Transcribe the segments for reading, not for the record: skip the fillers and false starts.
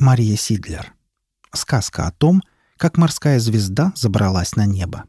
Мария Сидлер. Сказка о том, как морская звезда забралась на небо.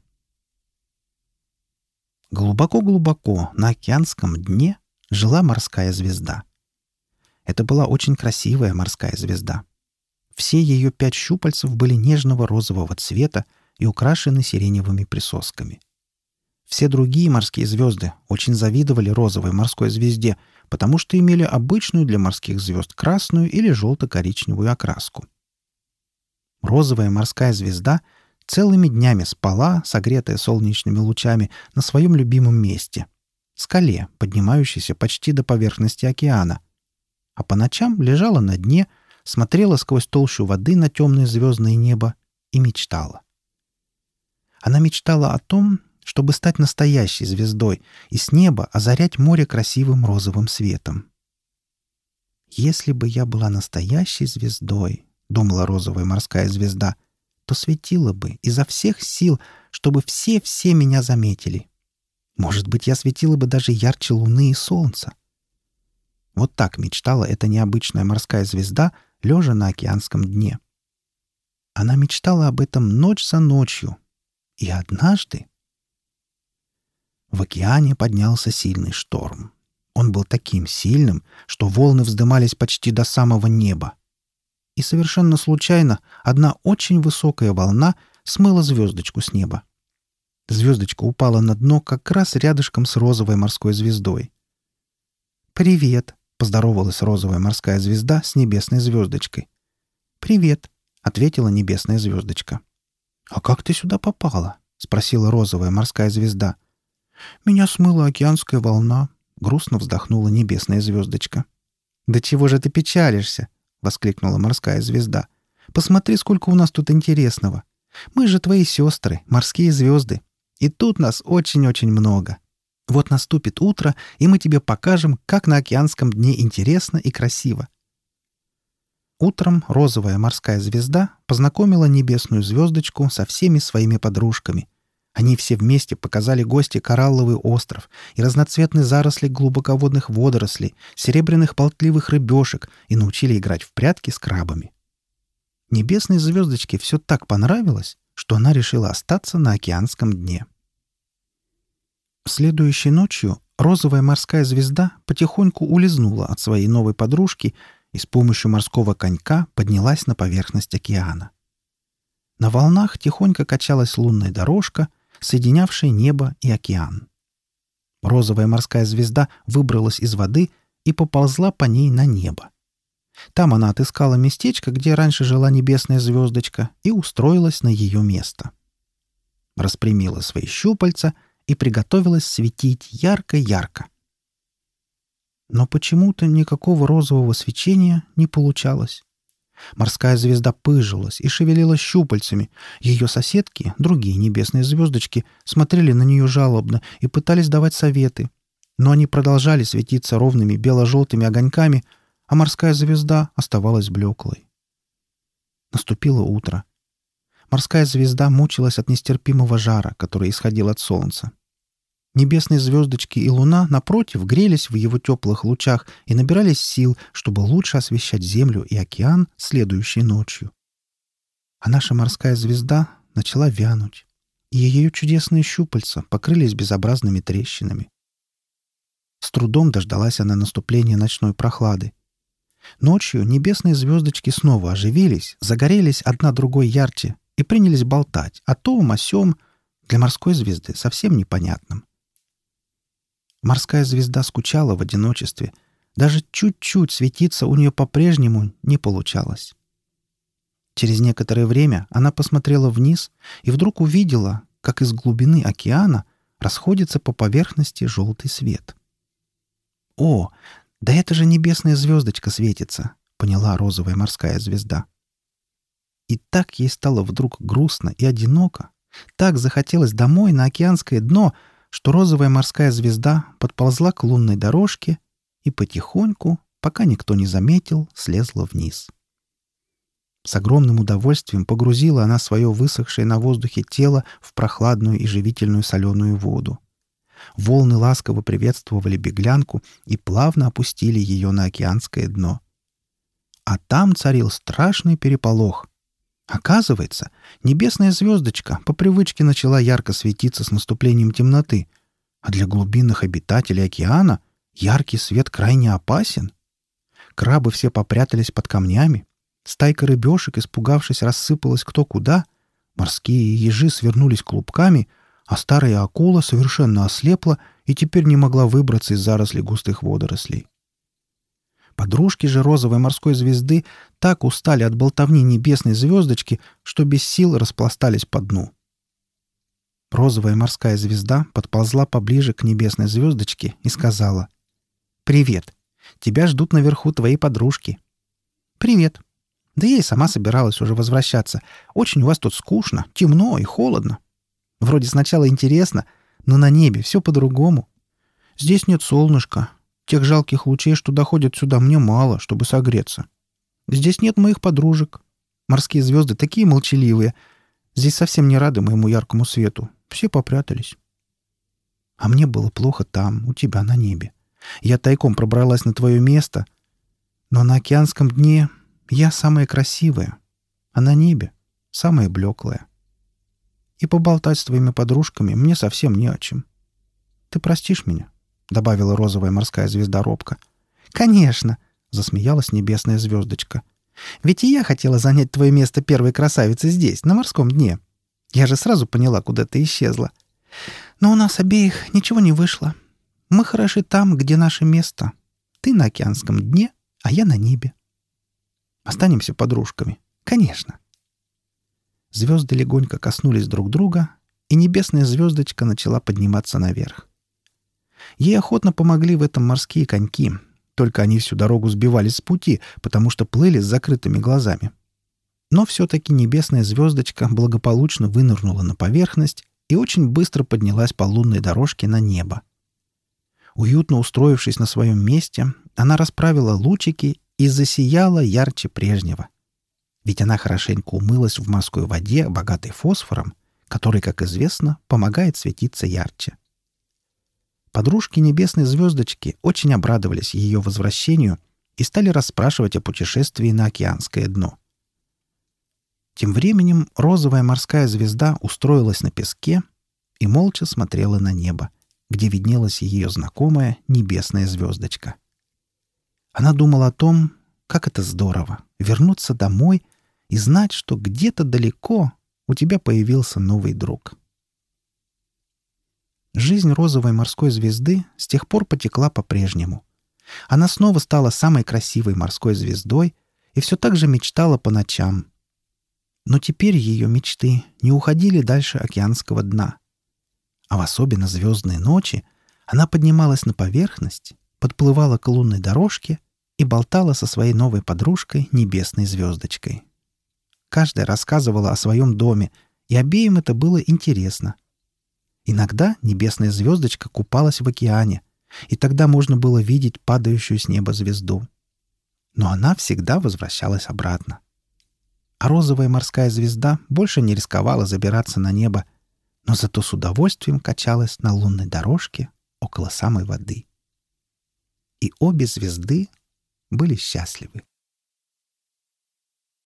Глубоко-глубоко на океанском дне жила морская звезда. Это была очень красивая морская звезда. Все ее 5 щупальцев были нежного розового цвета и украшены сиреневыми присосками. Все другие морские звезды очень завидовали розовой морской звезде, потому что имели обычную для морских звезд красную или желто-коричневую окраску. Розовая морская звезда целыми днями спала, согретая солнечными лучами, на своем любимом месте — скале, поднимающейся почти до поверхности океана. А по ночам лежала на дне, смотрела сквозь толщу воды на темное звездное небо и мечтала. Она мечтала о том, чтобы стать настоящей звездой и с неба озарять море красивым розовым светом. «Если бы я была настоящей звездой, — думала розовая морская звезда, — то светила бы изо всех сил, чтобы все меня заметили. Может быть, я светила бы даже ярче луны и солнца». Вот так мечтала эта необычная морская звезда, лежа на океанском дне. Она мечтала об этом ночь за ночью. И однажды в океане поднялся сильный шторм. Он был таким сильным, что волны вздымались почти до самого неба. И совершенно случайно одна очень высокая волна смыла звездочку с неба. Звездочка упала на дно как раз рядышком с розовой морской звездой. «Привет!» — поздоровалась розовая морская звезда с небесной звездочкой. «Привет!» — ответила небесная звездочка. «А как ты сюда попала?» — спросила розовая морская звезда. «Меня смыла океанская волна», — грустно вздохнула небесная звездочка. «Да чего же ты печалишься?» — воскликнула морская звезда. «Посмотри, сколько у нас тут интересного. Мы же твои сестры, морские звезды. И тут нас очень-очень много. Вот наступит утро, и мы тебе покажем, как на океанском дне интересно и красиво». Утром розовая морская звезда познакомила небесную звездочку со всеми своими подружками. Они все вместе показали гости коралловый остров и разноцветные заросли глубоководных водорослей, серебряных болтливых рыбешек и научили играть в прятки с крабами. Небесной звездочке все так понравилось, что она решила остаться на океанском дне. Следующей ночью розовая морская звезда потихоньку улизнула от своей новой подружки и с помощью морского конька поднялась на поверхность океана. На волнах тихонько качалась лунная дорожка, соединявшая небо и океан. Розовая морская звезда выбралась из воды и поползла по ней на небо. Там она отыскала местечко, где раньше жила небесная звездочка, и устроилась на ее место. Распрямила свои щупальца и приготовилась светить ярко-ярко. Но почему-то никакого розового свечения не получалось. Морская звезда пыжилась и шевелила щупальцами. Ее соседки, другие небесные звездочки, смотрели на нее жалобно и пытались давать советы. Но они продолжали светиться ровными бело-желтыми огоньками, а морская звезда оставалась блеклой. Наступило утро. Морская звезда мучилась от нестерпимого жара, который исходил от солнца. Небесные звездочки и луна, напротив, грелись в его теплых лучах и набирались сил, чтобы лучше освещать землю и океан следующей ночью. А наша морская звезда начала вянуть, и ее чудесные щупальца покрылись безобразными трещинами. С трудом дождалась она наступления ночной прохлады. Ночью небесные звездочки снова оживились, загорелись одна другой ярче и принялись болтать о том, о сём, для морской звезды совсем непонятном. Морская звезда скучала в одиночестве. Даже чуть-чуть светиться у нее по-прежнему не получалось. Через некоторое время она посмотрела вниз и вдруг увидела, как из глубины океана расходится по поверхности желтый свет. «О, да это же небесная звездочка светится!» — поняла розовая морская звезда. И так ей стало вдруг грустно и одиноко, так захотелось домой на океанское дно, что розовая морская звезда подползла к лунной дорожке и потихоньку, пока никто не заметил, слезла вниз. С огромным удовольствием погрузила она свое высохшее на воздухе тело в прохладную и живительную соленую воду. Волны ласково приветствовали беглянку и плавно опустили ее на океанское дно. А там царил страшный переполох. Оказывается, небесная звездочка по привычке начала ярко светиться с наступлением темноты, а для глубинных обитателей океана яркий свет крайне опасен. Крабы все попрятались под камнями, стайка рыбешек, испугавшись, рассыпалась кто куда, морские ежи свернулись клубками, а старая акула совершенно ослепла и теперь не могла выбраться из зарослей густых водорослей. Подружки же розовой морской звезды так устали от болтовни небесной звездочки, что без сил распластались по дну. Розовая морская звезда подползла поближе к небесной звездочке и сказала: «Привет! Тебя ждут наверху твои подружки». «Привет! Да я и сама собиралась уже возвращаться. Очень у вас тут скучно, темно и холодно. Вроде сначала интересно, но на небе все по-другому. Здесь нет солнышка. Тех жалких лучей, что доходят сюда, мне мало, чтобы согреться. Здесь нет моих подружек. Морские звезды такие молчаливые. Здесь совсем не рады моему яркому свету. Все попрятались. А мне было плохо там, у тебя на небе. Я тайком пробралась на твое место. Но на океанском дне я самая красивая, а на небе самая блеклая. И поболтать с твоими подружками мне совсем не о чем. Ты простишь меня?» — добавила розовая морская звезда робко. «Конечно!» — засмеялась небесная звездочка. «Ведь и я хотела занять твое место первой красавицы здесь, на морском дне. Я же сразу поняла, куда ты исчезла. Но у нас обеих ничего не вышло. Мы хороши там, где наше место. Ты на океанском дне, а я на небе. Останемся подружками. Конечно!» Звезды легонько коснулись друг друга, и небесная звездочка начала подниматься наверх. Ей охотно помогли в этом морские коньки, только они всю дорогу сбивались с пути, потому что плыли с закрытыми глазами. Но все-таки небесная звездочка благополучно вынырнула на поверхность и очень быстро поднялась по лунной дорожке на небо. Уютно устроившись на своем месте, она расправила лучики и засияла ярче прежнего. Ведь она хорошенько умылась в морской воде, богатой фосфором, который, как известно, помогает светиться ярче. Подружки небесной звездочки очень обрадовались ее возвращению и стали расспрашивать о путешествии на океанское дно. Тем временем розовая морская звезда устроилась на песке и молча смотрела на небо, где виднелась ее знакомая небесная звездочка. Она думала о том, как это здорово — вернуться домой и знать, что где-то далеко у тебя появился новый друг. Жизнь розовой морской звезды с тех пор потекла по-прежнему. Она снова стала самой красивой морской звездой и все так же мечтала по ночам. Но теперь ее мечты не уходили дальше океанского дна. А в особенно звездные ночи она поднималась на поверхность, подплывала к лунной дорожке и болтала со своей новой подружкой небесной звездочкой. Каждая рассказывала о своем доме, и обеим это было интересно. Иногда небесная звездочка купалась в океане, и тогда можно было видеть падающую с неба звезду. Но она всегда возвращалась обратно. А розовая морская звезда больше не рисковала забираться на небо, но зато с удовольствием качалась на лунной дорожке около самой воды. И обе звезды были счастливы.